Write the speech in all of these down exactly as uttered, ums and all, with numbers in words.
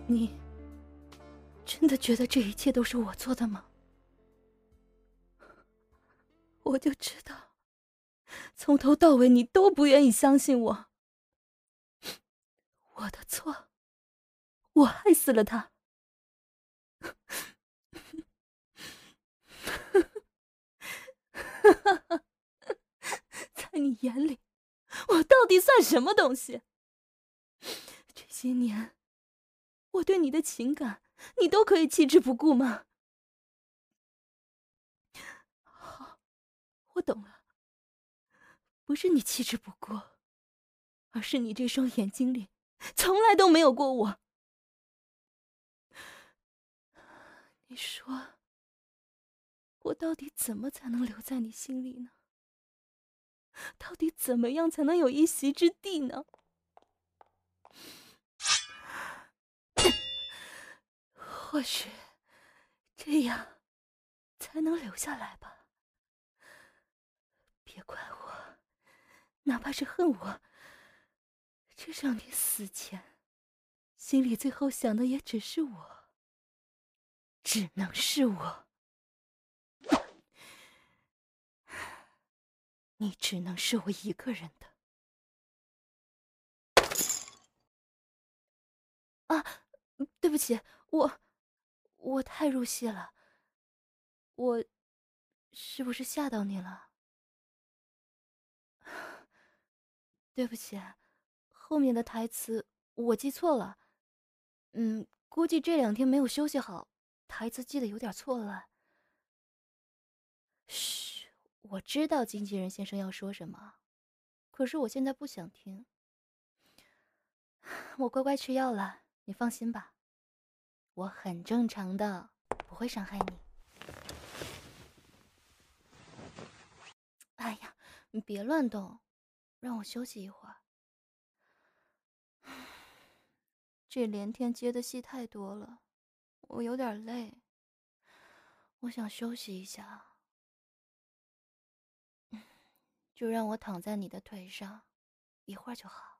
你真的觉得这一切都是我做的吗？我就知道，从头到尾你都不愿意相信我。我的错，我害死了他。在你眼里，我到底算什么东西？这些年，我对你的情感，你都可以弃之不顾吗？好，我懂了，不是你弃之不顾，而是你这双眼睛里从来都没有过我。你说，我到底怎么才能留在你心里呢？到底怎么样才能有一席之地呢？或许这样才能留下来吧。别怪我，哪怕是恨我，这让你死前心里最后想的也只是我，只能是我。你只能是我一个人的。啊，对不起，我我太入戏了，我是不是吓到你了？对不起，后面的台词我记错了。嗯，估计这两天没有休息好，台词记得有点错乱。嘘，我知道经纪人先生要说什么，可是我现在不想听。我乖乖吃药了，你放心吧，我很正常的，不会伤害你。哎呀，你别乱动，让我休息一会儿。这连天接的戏太多了，我有点累，我想休息一下。就让我躺在你的腿上，一会儿就好。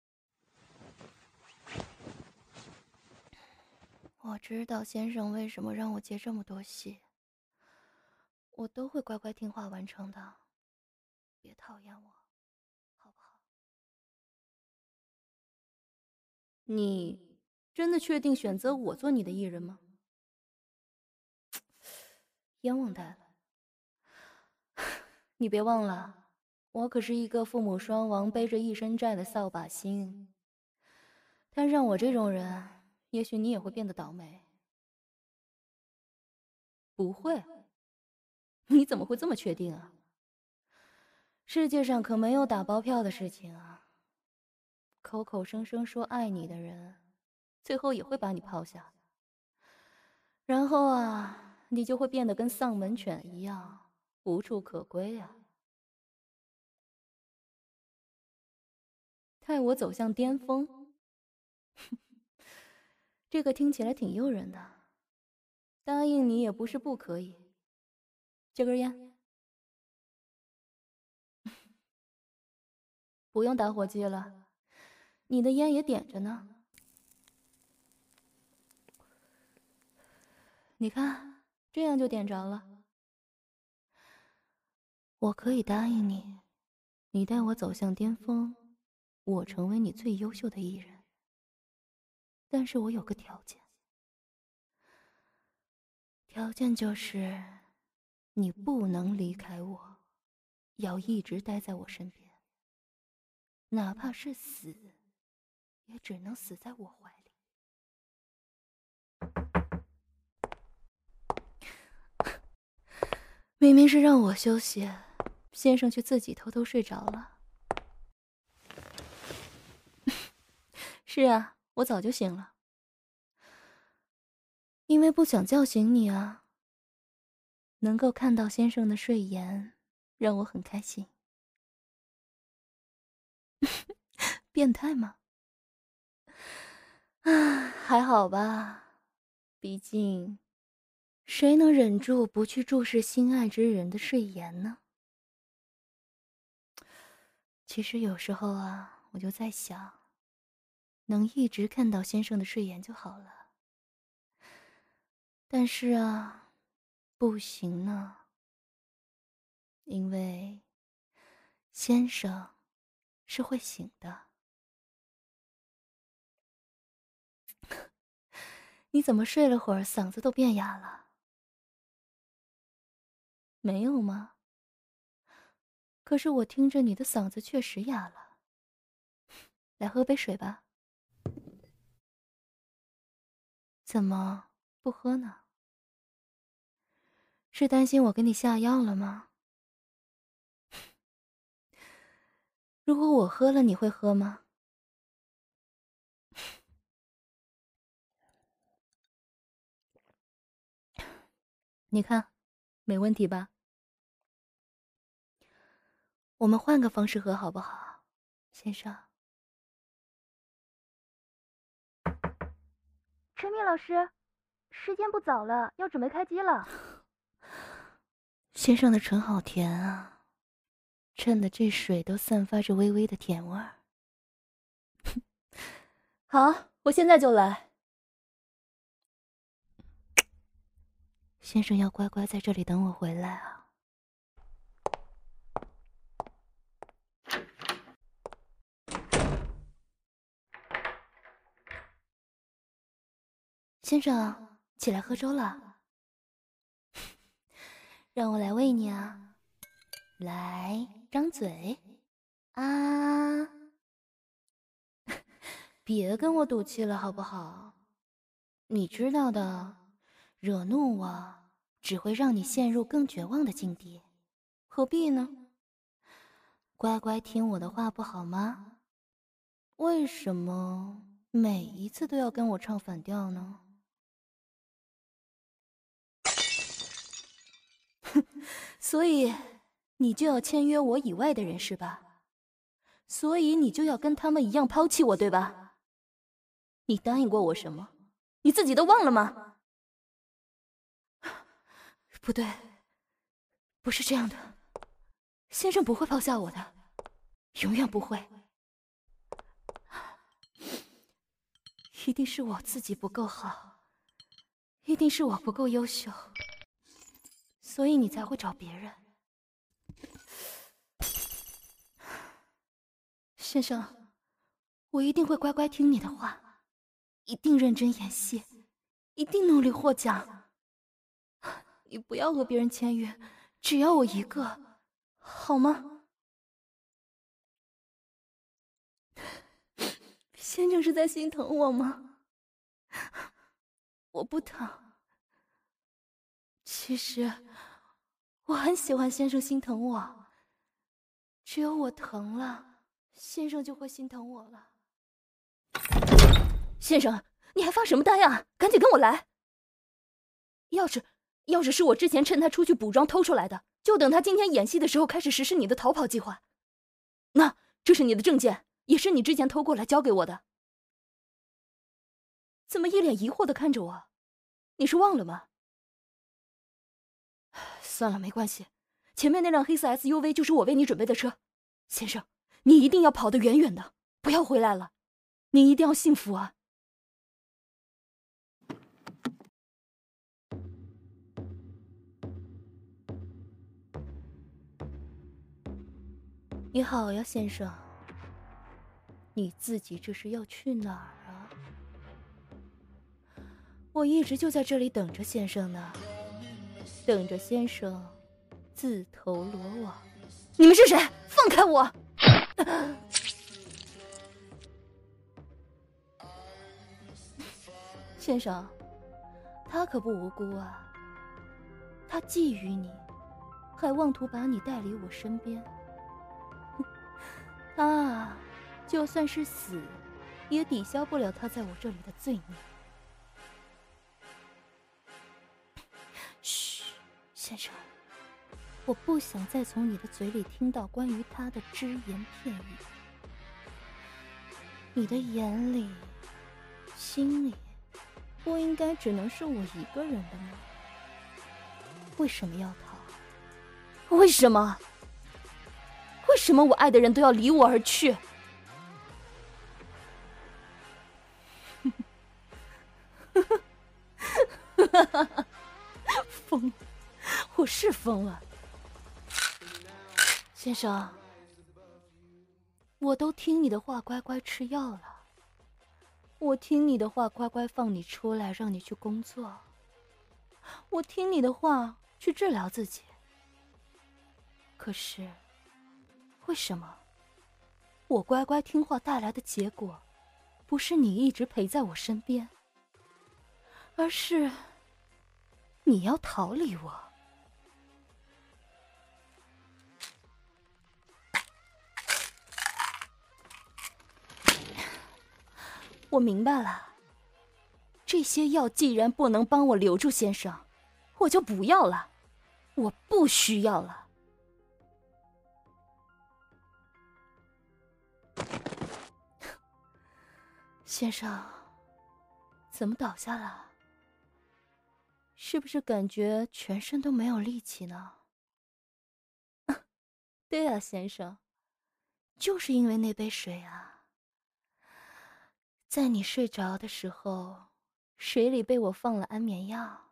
我知道先生为什么让我接这么多戏，我都会乖乖听话完成的。别讨厌我，好不好？你真的确定选择我做你的艺人吗？冤枉大了。你别忘了，我可是一个父母双亡、背着一身债的扫把星。摊上我这种人，也许你也会变得倒霉。不会？你怎么会这么确定啊？世界上可没有打包票的事情啊！口口声声说爱你的人，最后也会把你抛下。然后啊，你就会变得跟丧门犬一样，无处可归啊！带我走向巅峰，这个听起来挺诱人的。答应你也不是不可以。借根烟。不用打火机了，你的烟也点着呢。你看，这样就点着了。我可以答应你，你带我走向巅峰，我成为你最优秀的艺人。但是我有个条件，条件就是你不能离开我，要一直待在我身边，哪怕是死，也只能死在我怀里。明明是让我休息，先生却自己偷偷睡着了。是啊，我早就醒了，因为不想叫醒你啊。能够看到先生的睡颜，让我很开心。变态吗？啊，还好吧，毕竟，谁能忍住不去注视心爱之人的睡颜呢？其实有时候啊，我就在想，能一直看到先生的睡颜就好了。 但是啊，不行呢，因为先生是会醒的。你怎么睡了会儿，嗓子都变哑了？没有吗？可是我听着你的嗓子确实哑了。来喝杯水吧。怎么不喝呢？是担心我给你下药了吗？如果我喝了，你会喝吗？你看，没问题吧？我们换个方式喝好不好，先生？ 陈明老师，时间不早了，要准备开机了。 先生的唇好甜啊，衬得这水都散发着微微的甜味儿。好，我现在就来。先生要乖乖在这里等我回来啊。先生，起来喝粥了。让我来喂你啊！来，张嘴，啊！别跟我赌气了，好不好？你知道的，惹怒我只会让你陷入更绝望的境地，何必呢？乖乖听我的话不好吗？为什么每一次都要跟我唱反调呢？所以你就要签约我以外的人是吧？所以你就要跟他们一样抛弃我，对吧？你答应过我什么？你自己都忘了吗？不对，不是这样的，先生不会抛下我的，永远不会。一定是我自己不够好，一定是我不够优秀，所以你才会找别人。先生，我一定会乖乖听你的话，一定认真演戏，一定努力获奖。你不要和别人签约，只要我一个，好吗？先生是在心疼我吗？我不疼。其实我很喜欢先生心疼我，只有我疼了，先生就会心疼我了。先生，你还发什么呆啊？赶紧跟我来！钥匙，钥匙是我之前趁他出去补妆偷出来的，就等他今天演戏的时候开始实施你的逃跑计划。那这是你的证件，也是你之前偷过来交给我的。怎么一脸疑惑地看着我？你是忘了吗？算了，没关系，前面那辆黑色 S U V 就是我为你准备的车。先生，你一定要跑得远远的，不要回来了。你一定要幸福啊！你好呀，先生。你自己这是要去哪儿啊？我一直就在这里等着先生呢，等着先生自投罗网。你们是谁？放开我！先生，他可不无辜啊，他觊觎你，还妄图把你带离我身边。他啊，就算是死，也抵消不了他在我这里的罪孽。嘘，先生，我不想再从你的嘴里听到关于他的只言片语。你的眼里、心里，不应该只能是我一个人的吗？为什么要逃？为什么？为什么我爱的人都要离我而去？ 疯，我是疯了。先生，我都听你的话乖乖吃药了，我听你的话乖乖放你出来让你去工作，我听你的话去治疗自己。可是为什么我乖乖听话带来的结果不是你一直陪在我身边，而是你要逃离我？我明白了，这些药既然不能帮我留住先生，我就不要了，我不需要了。先生，怎么倒下了？是不是感觉全身都没有力气呢？对啊，先生，就是因为那杯水啊，在你睡着的时候，水里被我放了安眠药。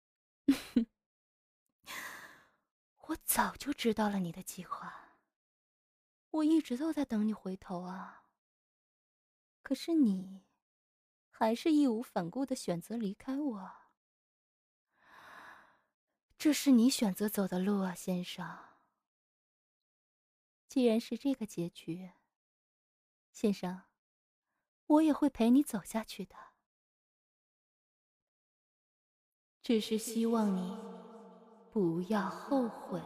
我早就知道了你的计划，我一直都在等你回头啊。可是你还是义无反顾地选择离开我，这是你选择走的路啊，先生。既然是这个结局，先生，我也会陪你走下去的。只是希望你不要后悔。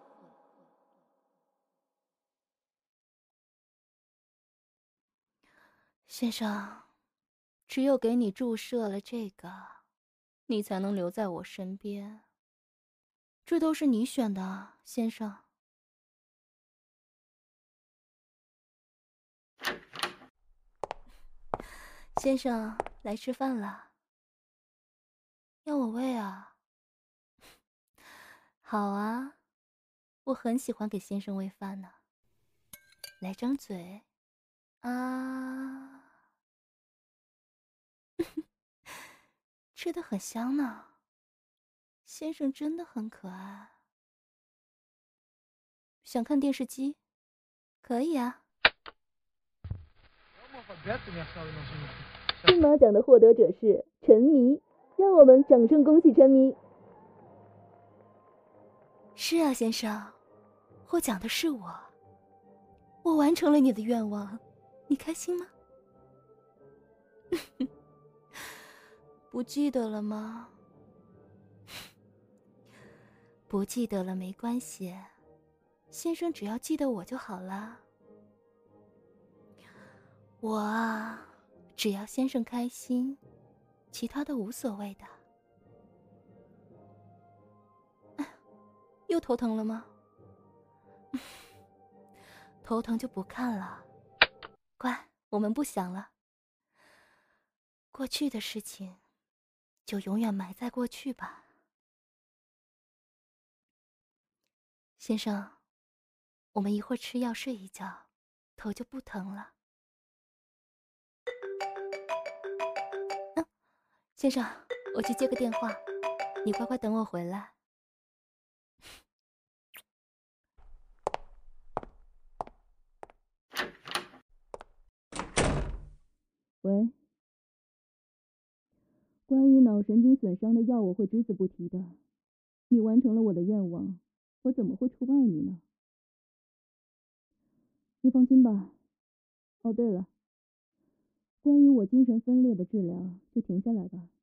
先生，只有给你注射了这个，你才能留在我身边。这都是你选的，先生。先生，来吃饭了。要我喂啊？好啊，我很喜欢给先生喂饭呢。来，张嘴。啊，吃得很香呢。先生真的很可爱。想看电视机？可以啊。金马奖的获得者是陈迷，让我们掌声恭喜陈迷。是啊，先生，获奖的是我，我完成了你的愿望，你开心吗？不记得了吗？不记得了没关系，先生只要记得我就好了。我啊，只要先生开心，其他的无所谓的。又头疼了吗？头疼就不看了。乖，我们不想了。过去的事情就永远埋在过去吧。先生，我们一会儿吃药睡一觉，头就不疼了。嗯，先生，我去接个电话，你乖乖等我回来。喂，关于脑神经损伤的药我会只字不提的。你完成了我的愿望，我怎么会出卖你呢？你放心吧。哦，对了，关于我精神分裂的治疗，就停下来吧。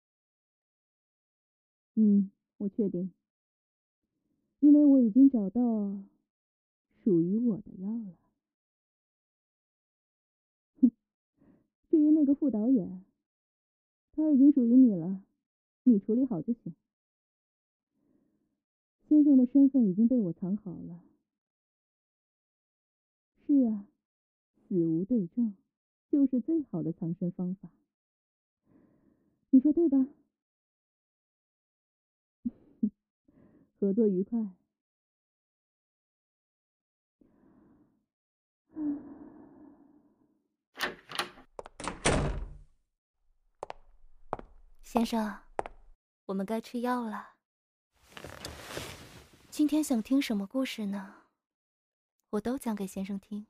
嗯，我确定，因为我已经找到属于我的药了。哼，至于那个副导演，他已经属于你了，你处理好就行。先生的身份已经被我藏好了。是啊，死无对证，就是最好的藏身方法。你说对吧？合作愉快。先生， 我们该吃药了。今天想听什么故事呢？我都讲给先生听。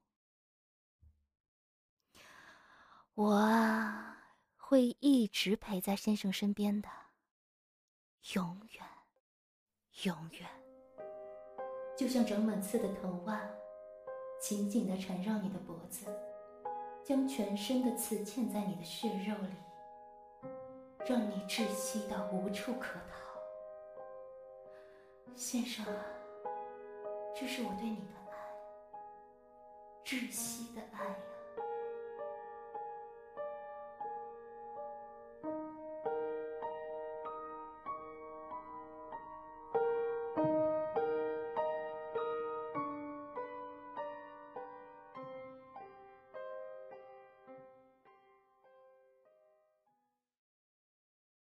我啊，会一直陪在先生身边的，永远，永远。就像长满刺的藤蔓，紧紧地缠绕你的脖子，将全身的刺嵌在你的血肉里，让你窒息到无处可逃。先生啊，这是我对你的爱，窒息的爱呀。